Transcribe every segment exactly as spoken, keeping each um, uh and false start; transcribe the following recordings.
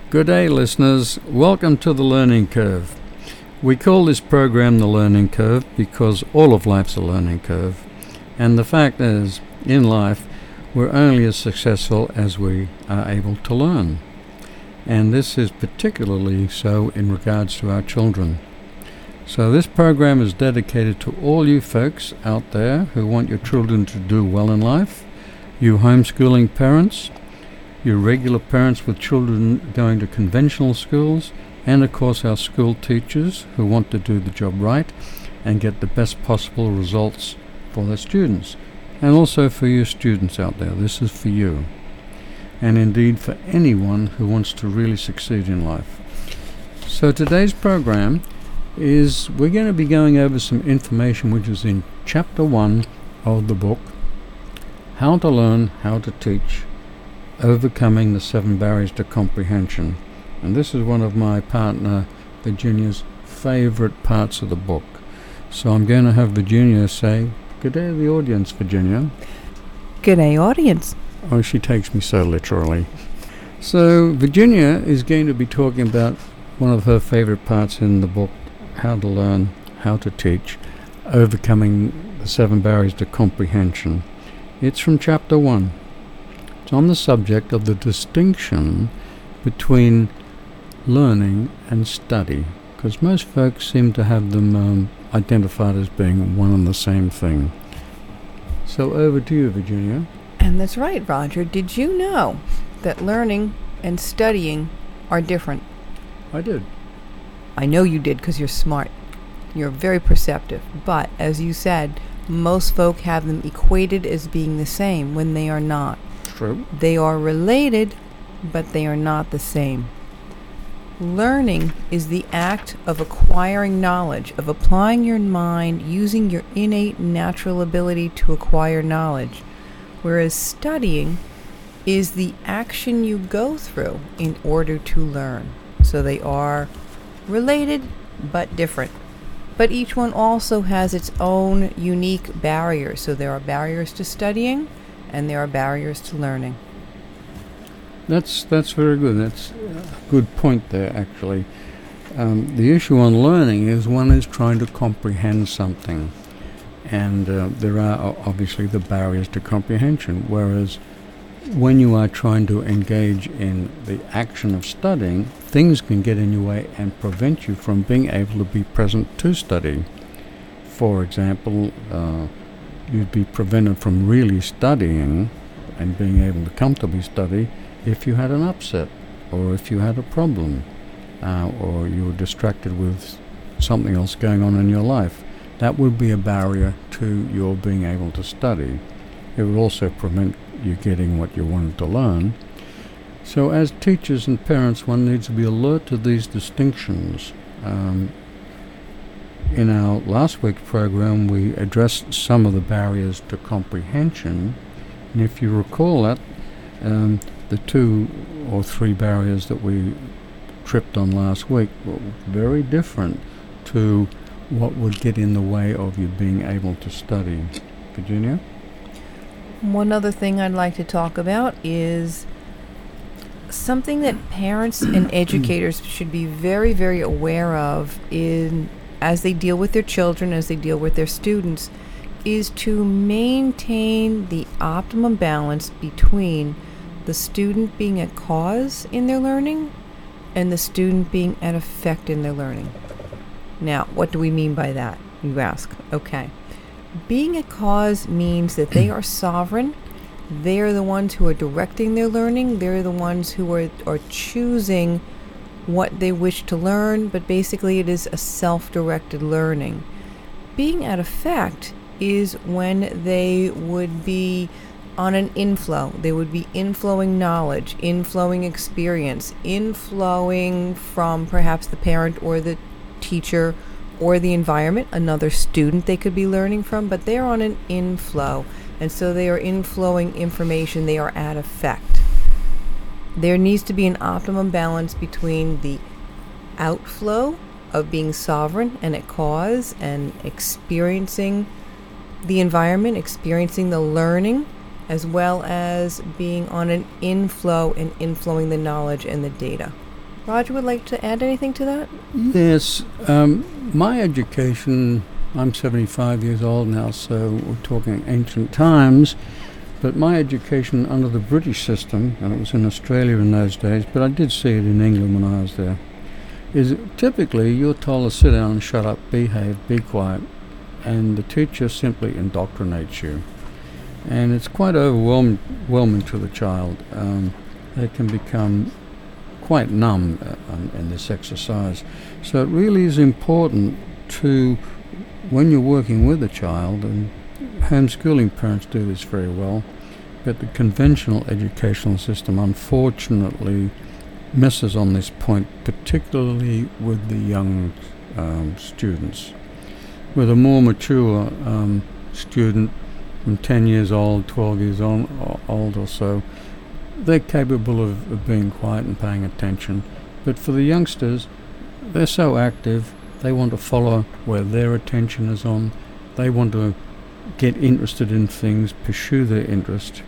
Good day, listeners. Welcome to The Learning Curve. We call this program The Learning Curve because all of life's a learning curve. And the fact is, in life, we're only as successful as we are able to learn. And this is particularly so in regards to our children. So this program is dedicated to all you folks out there who want your children to do well in life, you homeschooling parents, your regular parents with children going to conventional schools, and of course our school teachers who want to do the job right and get the best possible results for their students. And also for you students out there, this is for you. And indeed for anyone who wants to really succeed in life. So today's program is we're going to be going over some information which is in chapter one of the book, How to Learn, How to Teach, Overcoming the Seven Barriers to Comprehension. And this is one of my partner Virginia's favorite parts of the book. So I'm going to have Virginia say, good day to the audience, Virginia. Good day, audience. Oh, she takes me so literally. So Virginia is going to be talking about one of her favorite parts in the book, How to Learn, How to Teach, Overcoming the Seven Barriers to Comprehension. It's from chapter one. It's on the subject of the distinction between learning and study, because most folks seem to have them um, identified as being one and the same thing. So over to you, Virginia. And that's right, Roger. Did you know that learning and studying are different? I did. I know you did because you're smart. You're very perceptive. But, as you said, most folk have them equated as being the same when they are not. True. They are related, but they are not the same. Learning is the act of acquiring knowledge, of applying your mind, using your innate natural ability to acquire knowledge, whereas studying is the action you go through in order to learn. So they are related, but different. But each one also has its own unique barriers. So there are barriers to studying, and there are barriers to learning. That's that's very good. That's a good point there, actually. Um, the issue on learning is one is trying to comprehend something. And uh, there are obviously the barriers to comprehension, whereas when you are trying to engage in the action of studying, things can get in your way and prevent you from being able to be present to study. For example, uh, you'd be prevented from really studying and being able to comfortably study if you had an upset or if you had a problem uh, or you were distracted with something else going on in your life. That would be a barrier to your being able to study. It would also prevent you getting what you wanted to learn. So as teachers and parents, one needs to be alert to these distinctions. Um, in our last week's program, we addressed some of the barriers to comprehension. And if you recall that, um, the two or three barriers that we tripped on last week were very different to what would get in the way of you being able to study. Virginia? One other thing I'd like to talk about is something that parents and educators should be very, very aware of in as they deal with their children, as they deal with their students, is to maintain the optimum balance between the student being a cause in their learning and the student being an effect in their learning. Now, what do we mean by that, you ask? Okay. Being a cause means that they are sovereign. They are the ones who are directing their learning. They're the ones who are, are choosing what they wish to learn, but basically it is a self-directed learning. Being at effect is when they would be on an inflow. They would be inflowing knowledge, inflowing experience, inflowing from perhaps the parent or the teacher or the environment, another student they could be learning from, but they're on an inflow. And so they are inflowing information. They are at effect. There needs to be an optimum balance between the outflow of being sovereign and at cause and experiencing the environment, experiencing the learning, as well as being on an inflow and inflowing the knowledge and the data. Roger would like to add anything to that? Yes, um, my education, I'm seventy-five years old now, so we're talking ancient times, but my education under the British system, and it was in Australia in those days, but I did see it in England when I was there, is typically you're told to sit down and shut up, behave, be quiet, and the teacher simply indoctrinates you. And it's quite overwhelming, overwhelming to the child. Um, they can become quite numb uh, um, in this exercise. So it really is important to, when you're working with a child, and homeschooling parents do this very well, but the conventional educational system unfortunately misses on this point, particularly with the young um, students. With a more mature um, student from ten years old, twelve years on, or old or so, they're capable of, of being quiet and paying attention. But for the youngsters, they're so active, they want to follow where their attention is on. They want to get interested in things, pursue their interest.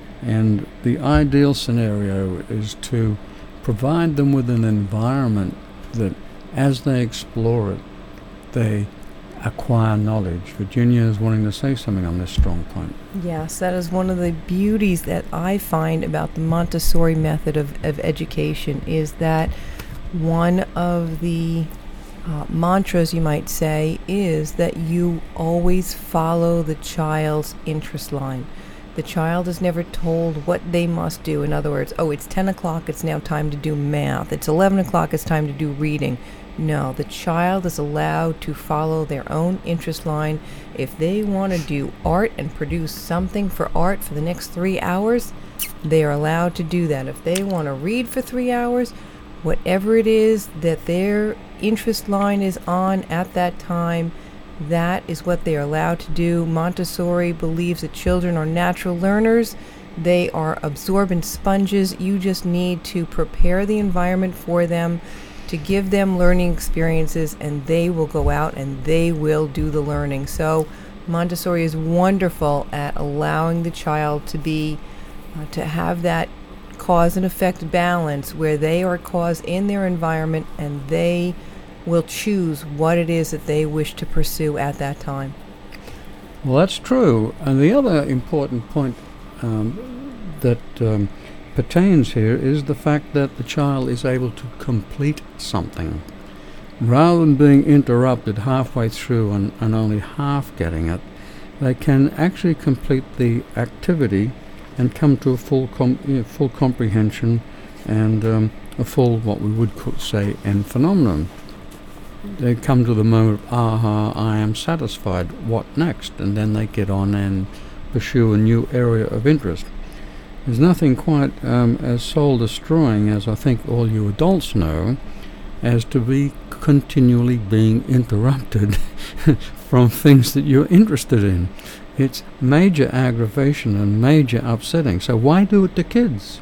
And the ideal scenario is to provide them with an environment that, as they explore it, they acquire knowledge. Virginia is wanting to say something on this strong point. Yes, that is one of the beauties that I find about the Montessori method of, of education, is that one of the uh, mantras, you might say, is that you always follow the child's interest line. The child is never told what they must do. In other words, oh, it's ten o'clock, it's now time to do math. It's eleven o'clock, it's time to do reading. No, the child is allowed to follow their own interest line. If they want to do art and produce something for art for the next three hours, they are allowed to do that. If they want to read for three hours, whatever it is that their interest line is on at that time, that is what they are allowed to do. Montessori believes that children are natural learners. They are absorbent sponges. You just need to prepare the environment for them, to give them learning experiences, and they will go out and they will do the learning. So Montessori is wonderful at allowing the child to be, uh, to have that cause and effect balance where they are cause in their environment and they will choose what it is that they wish to pursue at that time. Well, that's true. And the other important point um, that um, pertains here is the fact that the child is able to complete something. Rather than being interrupted halfway through and, and only half getting it, they can actually complete the activity and come to a full com- you know, full comprehension and um, a full, what we would co- say, end phenomenon. They come to the moment of, aha, I am satisfied, what next? And then they get on and pursue a new area of interest. There's nothing quite um, as soul-destroying as I think all you adults know, as to be continually being interrupted from things that you're interested in. It's major aggravation and major upsetting. So why do it to kids?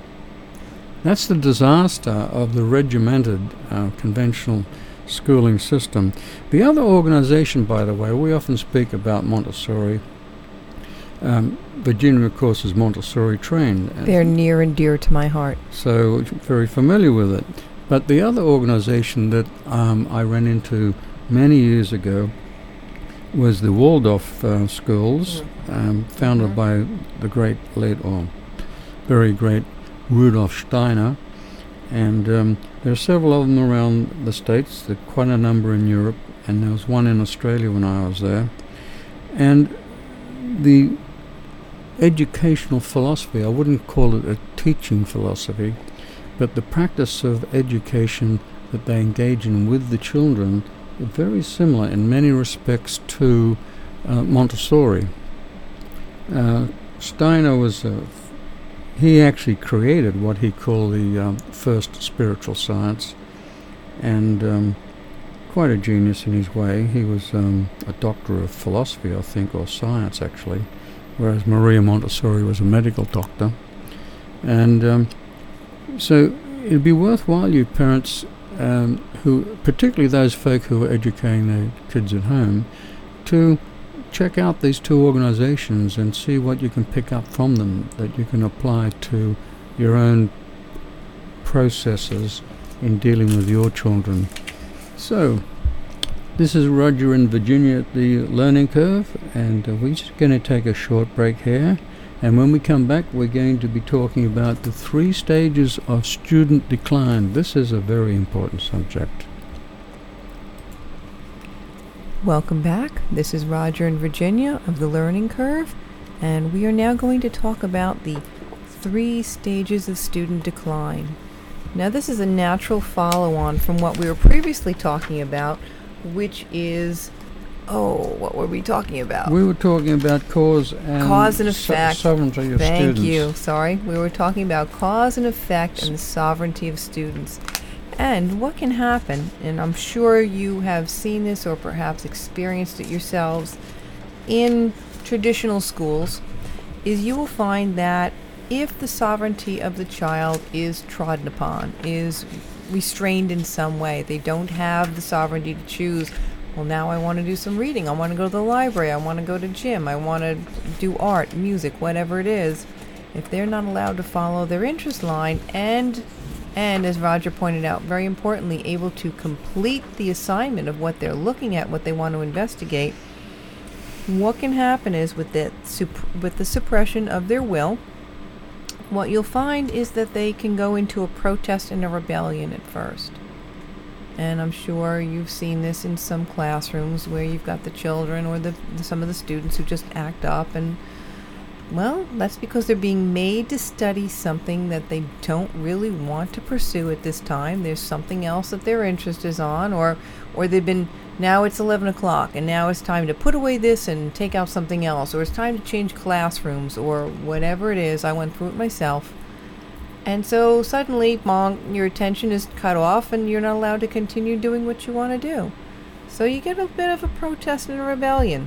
That's the disaster of the regimented uh, conventional schooling system. The other organization, by the way, we often speak about Montessori. Um, Virginia, of course, is Montessori trained. They're near and dear to my heart. So very familiar with it. But the other organization that um, I ran into many years ago was the Waldorf uh, schools, mm-hmm. um, founded mm-hmm. by the great late, or very great Rudolf Steiner. And um, there are several of them around the States. There are quite a number in Europe, and there was one in Australia when I was there. And the educational philosophy, I wouldn't call it a teaching philosophy, but the practice of education that they engage in with the children are very similar in many respects to uh, Montessori. Uh, Steiner was a He actually created what he called the um, first spiritual science, and um, quite a genius in his way. He was um, a doctor of philosophy, I think, or science actually, whereas Maria Montessori was a medical doctor. And um, so it'd be worthwhile, you parents, um, who, particularly those folk who are educating their kids at home, to check out these two organizations and see what you can pick up from them that you can apply to your own processes in dealing with your children. So, this is Roger and Virginia at the Learning Curve, and uh, we're just going to take a short break here. And when we come back, we're going to be talking about the three stages of student decline. This is a very important subject. Welcome back. This is Roger and Virginia of the Learning Curve, and we are now going to talk about the three stages of student decline. Now, this is a natural follow-on from what we were previously talking about, which is, oh, what were we talking about? We were talking about cause and, cause and so- effect. sovereignty of Thank students. you. Sorry. We were talking about cause and effect and the sovereignty of students. And what can happen, and I'm sure you have seen this or perhaps experienced it yourselves in traditional schools, is you will find that if the sovereignty of the child is trodden upon, is restrained in some way, they don't have the sovereignty to choose, well, now I want to do some reading, I want to go to the library, I want to go to gym, I want to do art, music, whatever it is, if they're not allowed to follow their interest line and And, as Roger pointed out, very importantly, able to complete the assignment of what they're looking at, what they want to investigate, what can happen is with the, sup- with the suppression of their will, what you'll find is that they can go into a protest and a rebellion at first. And I'm sure you've seen this in some classrooms where you've got the children or the, the some of the students who just act up, and well, that's because they're being made to study something that they don't really want to pursue at this time. There's something else that their interest is on, or or they've been, now it's eleven o'clock, and now it's time to put away this and take out something else, or it's time to change classrooms, or whatever it is. I went through it myself. And so suddenly, bonk, your attention is cut off, and you're not allowed to continue doing what you want to do. So you get a bit of a protest and a rebellion.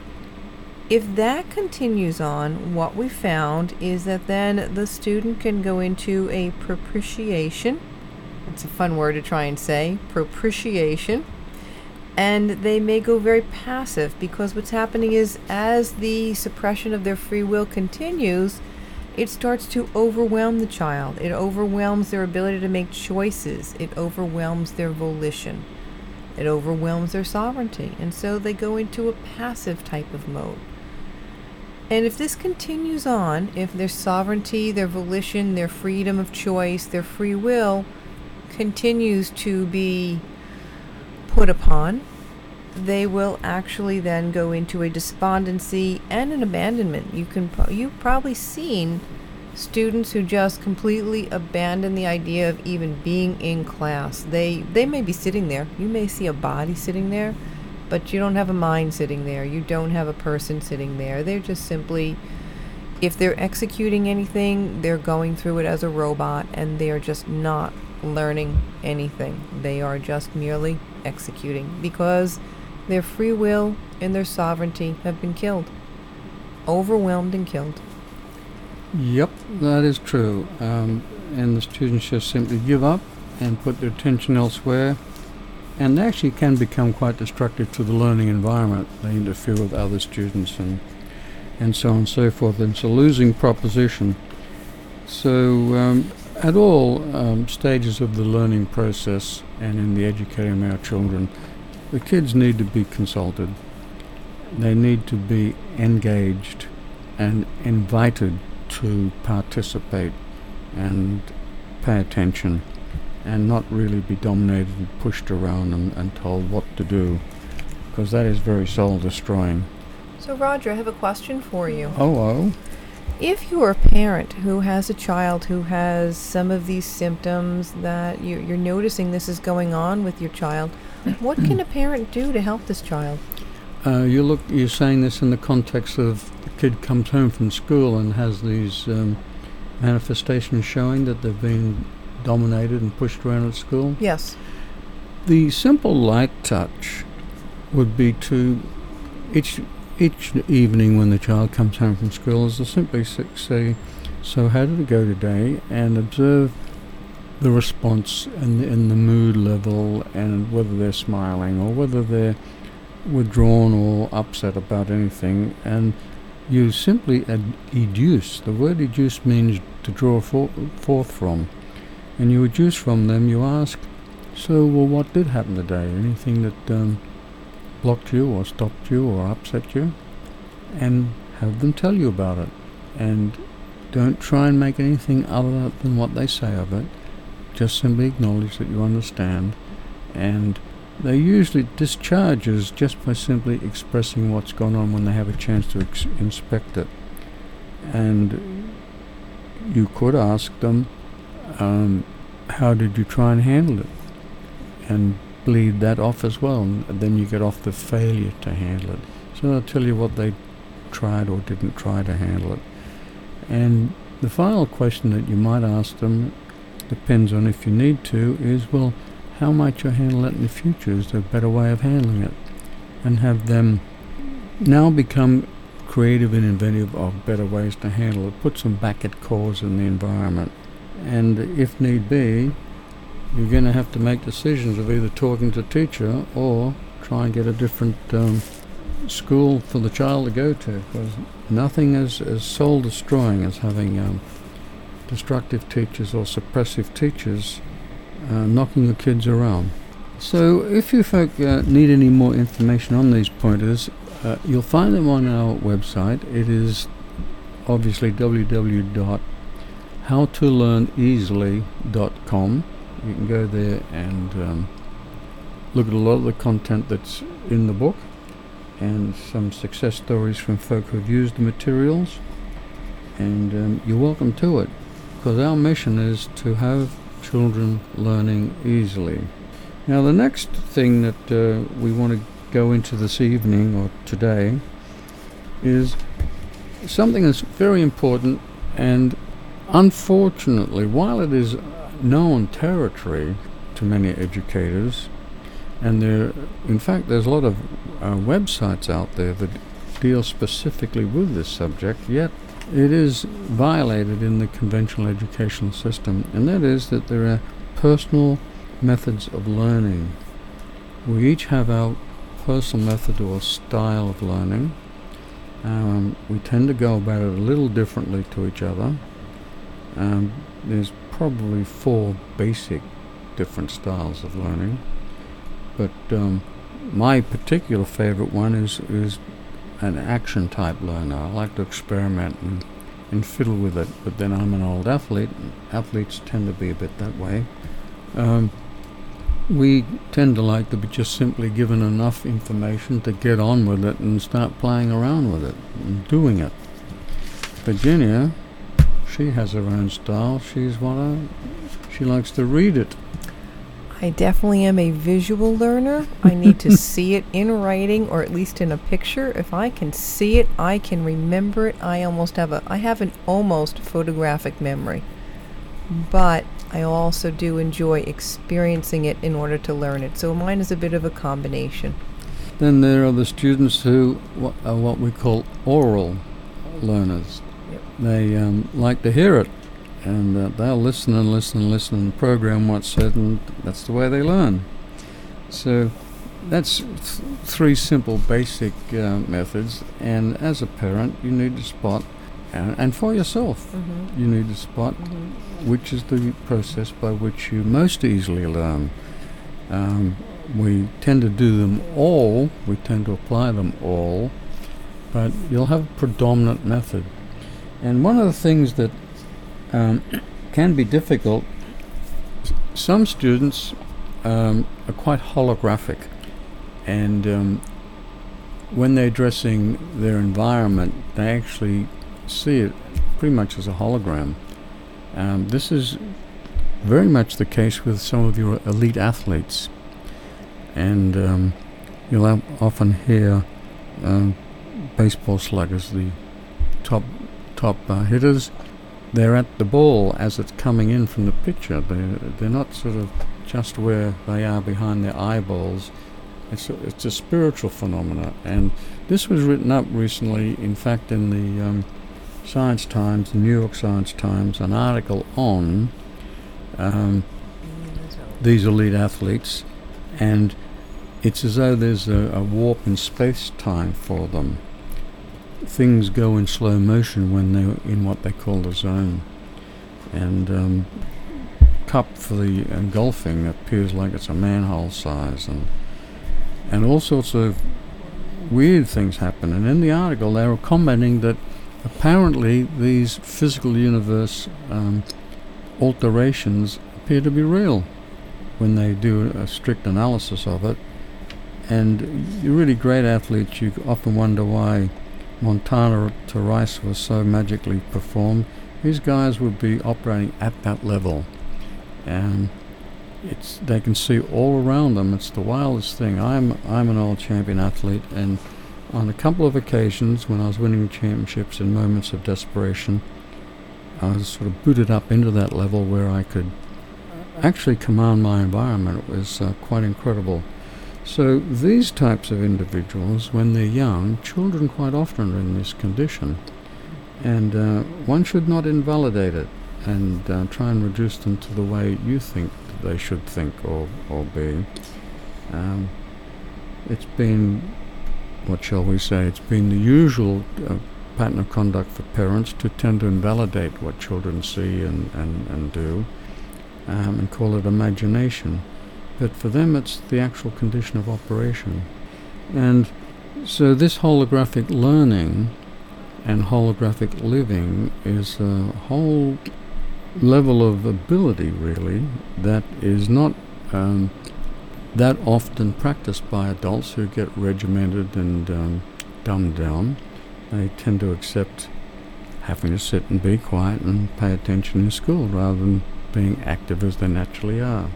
If that continues on, what we found is that then the student can go into a propitiation. It's a fun word to try and say, propitiation. And they may go very passive, because what's happening is, as the suppression of their free will continues, it starts to overwhelm the child. It overwhelms their ability to make choices. It overwhelms their volition. It overwhelms their sovereignty. And so they go into a passive type of mode. And if this continues on, if their sovereignty, their volition, their freedom of choice, their free will continues to be put upon, they will actually then go into a despondency and an abandonment. You can pro- you've probably seen students who just completely abandon the idea of even being in class. They they may be sitting there. You may see a body sitting there, but you don't have a mind sitting there. You don't have a person sitting there. They're just simply, if they're executing anything, they're going through it as a robot, and they're just not learning anything. They are just merely executing, because their free will and their sovereignty have been killed, overwhelmed and killed. Yep, that is true. Um, and the students just simply give up and put their attention elsewhere. And they actually can become quite destructive to the learning environment. They interfere with other students and and so on and so forth. And it's a losing proposition. So um, at all um, stages of the learning process and in the educating of our children, the kids need to be consulted. They need to be engaged and invited to participate and pay attention, and not really be dominated and pushed around and, and told what to do, because that is very soul destroying. So Roger, I have a question for you. Oh, oh. If you're a parent who has a child who has some of these symptoms, that you, you're noticing this is going on with your child, what can a parent do to help this child? Uh, you look. You're saying this in the context of the kid comes home from school and has these um, manifestations showing that they've been dominated and pushed around at school? Yes. The simple light touch would be to, each each evening when the child comes home from school, is to simply say, so how did it go today? And observe the response and, and the mood level, and whether they're smiling or whether they're withdrawn or upset about anything. And you simply ad- educe. The word educe means to draw for- forth from. and you adduce from them, you ask, so, well, what did happen today? Anything that um, blocked you or stopped you or upset you? And have them tell you about it. And don't try and make anything other than what they say of it. Just simply acknowledge that you understand. And they usually discharges just by simply expressing what's gone on when they have a chance to ex- inspect it. And you could ask them, um, how did you try and handle it? And bleed that off as well. And then you get off the failure to handle it. So they'll tell you what they tried or didn't try to handle it. And the final question that you might ask them, depends on if you need to, is, well, how might you handle it in the future? Is there a better way of handling it? And have them now become creative and inventive of better ways to handle it. Put some back at cause in the environment. And if need be, you're going to have to make decisions of either talking to the teacher or try and get a different um, school for the child to go to, because nothing is as soul destroying as having um, destructive teachers or suppressive teachers uh, knocking your kids around. So if you folk uh, need any more information on these pointers, uh, you'll find them on our website. It is obviously w w w dot how to learn easily dot com. You can go there and um, look at a lot of the content that's in the book and some success stories from folk who've used the materials, and um, you're welcome to it, because our mission is to have children learning easily. Now, the next thing that uh, we want to go into this evening or today is something that's very important, and unfortunately, while it is known territory to many educators, and there, in fact, there's a lot of uh, websites out there that deal specifically with this subject, yet it is violated in the conventional educational system, and that is that there are personal methods of learning. We each have our personal method or style of learning. Um, we tend to go about it a little differently to each other. Um, there's probably four basic different styles of learning, but um, my particular favorite one is, is an action type learner. I like to experiment and, and fiddle with it, but then I'm an old athlete, and athletes tend to be a bit that way. Um, we tend to like to be just simply given enough information to get on with it and start playing around with it and doing it. Virginia, she has her own style. She's what I, she likes to read it. I definitely am a visual learner. I need to see it in writing, or at least in a picture. If I can see it, I can remember it. I almost have a I have an almost photographic memory. But I also do enjoy experiencing it in order to learn it. So mine is a bit of a combination. Then there are the students who wh- are what we call oral learners. Yep. They um, like to hear it, and uh, they'll listen and listen and listen and program what's said, and that's the way they learn. So that's th- three simple basic uh, methods, and as a parent you need to spot, uh, and for yourself Mm-hmm. you need to spot Mm-hmm. which is the process by which you most easily learn. Um, we tend to do them all, we tend to apply them all, but you'll have a predominant method. And one of the things that um, can be difficult, s- some students um, are quite holographic, and um, when they're addressing their environment, they actually see it pretty much as a hologram. Um, this is very much the case with some of your elite athletes, and um, you'll have often hear um, baseball sluggers, the top top uh, hitters. They're at the ball as it's coming in from the pitcher. They're, they're not sort of just where they are behind their eyeballs. It's a, it's a spiritual phenomena, and this was written up recently, in fact, in the um, Science Times, the New York Science Times, an article on um, these elite athletes, and it's as though there's a, a warp in space-time for them. Things go in slow motion when they're in what they call the zone. And um, cup for the uh, golfing appears like it's a manhole size, and and all sorts of weird things happen. And in the article, they were commenting that apparently these physical universe um, alterations appear to be real when they do a strict analysis of it. And really great athletes, you often wonder why Montana to Rice was so magically performed. These guys would be operating at that level, and it's they can see all around them. It's the wildest thing. I'm I'm an old champion athlete, and on a couple of occasions when I was winning championships in moments of desperation, I was sort of booted up into that level where I could actually command my environment. It was uh, quite incredible. So these types of individuals, when they're young, children quite often are in this condition, and uh, one should not invalidate it and uh, try and reduce them to the way you think they should think or, or be. Um, it's been, what shall we say, it's been the usual uh, pattern of conduct for parents to tend to invalidate what children see and, and, and do, um, and call it imagination. But for them it's the actual condition of operation. And so this holographic learning and holographic living is a whole level of ability, really, that is not um, that often practiced by adults who get regimented and um, dumbed down. They tend to accept having to sit and be quiet and pay attention in school rather than being active as they naturally are.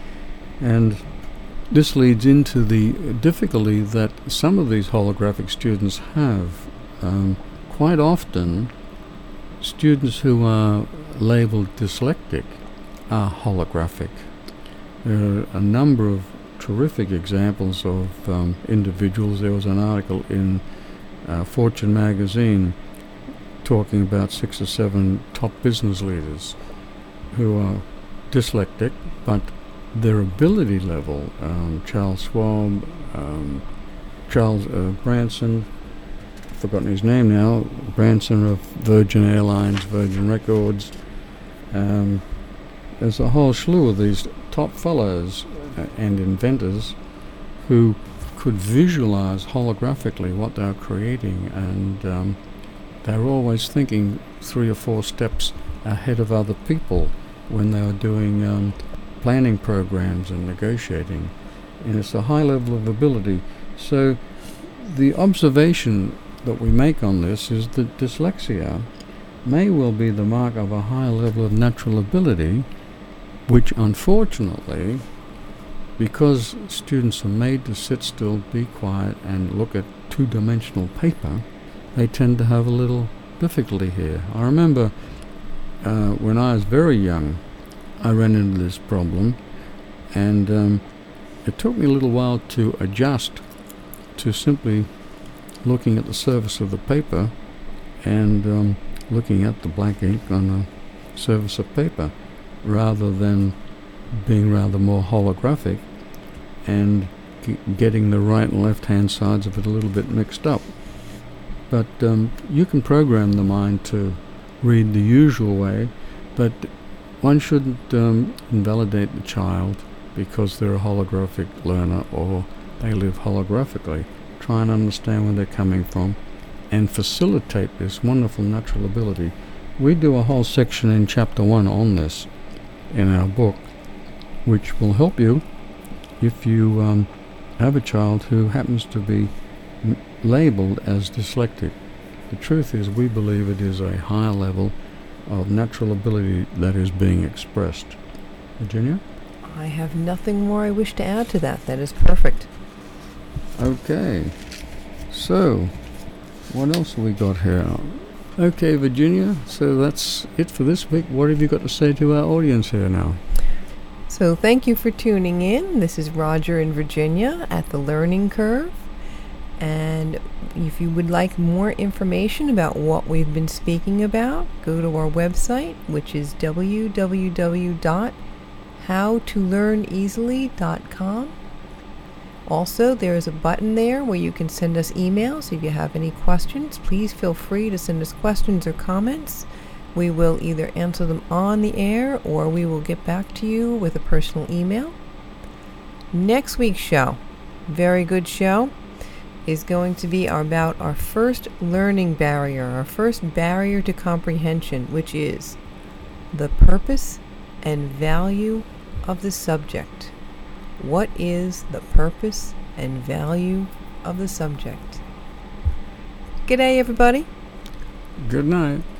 And this leads into the difficulty that some of these holographic students have. Um, quite often, students who are labeled dyslexic are holographic. There are a number of terrific examples of um, individuals. There was an article in uh, Fortune magazine talking about six or seven top business leaders who are dyslexic, but their ability level, um, Charles Schwab, um, Charles uh, Branson, I've forgotten his name now, Branson of Virgin Airlines, Virgin Records, um, there's a whole slew of these top fellows uh, and inventors who could visualize holographically what they're creating, and um, they're always thinking three or four steps ahead of other people when they were doing um, planning programs and negotiating, and it's a high level of ability. So the observation that we make on this is that dyslexia may well be the mark of a high level of natural ability, which unfortunately, because students are made to sit still, be quiet and look at two-dimensional paper, they tend to have a little difficulty here. I remember uh, when I was very young, I ran into this problem, and um, it took me a little while to adjust to simply looking at the surface of the paper and um, looking at the black ink on the surface of paper, rather than being rather more holographic and g- getting the right and left hand sides of it a little bit mixed up. But um, you can program the mind to read the usual way, but one shouldn't um, invalidate the child because they're a holographic learner or they live holographically. Try and understand where they're coming from and facilitate this wonderful natural ability. We do a whole section in chapter one on this in our book, which will help you if you um, have a child who happens to be m- labeled as dyslexic. The truth is, we believe it is a higher level of natural ability that is being expressed. Virginia? I have nothing more I wish to add to that. That is perfect. Okay. So, what else have we got here? Okay, Virginia, so that's it for this week. What have you got to say to our audience here now? So thank you for tuning in. This is Roger and Virginia at The Learning Curve. And if you would like more information about what we've been speaking about, go to our website, which is w w w dot how to learn easily dot com. Also, there is a button there where you can send us emails. If you have any questions, please feel free to send us questions or comments We will either answer them on the air or we will get back to you with a personal email. Next week's show, very good show, is going to be about our first learning barrier, our first barrier to comprehension, which is the purpose and value of the subject. What is the purpose and value of the subject? G'day, everybody. Good night.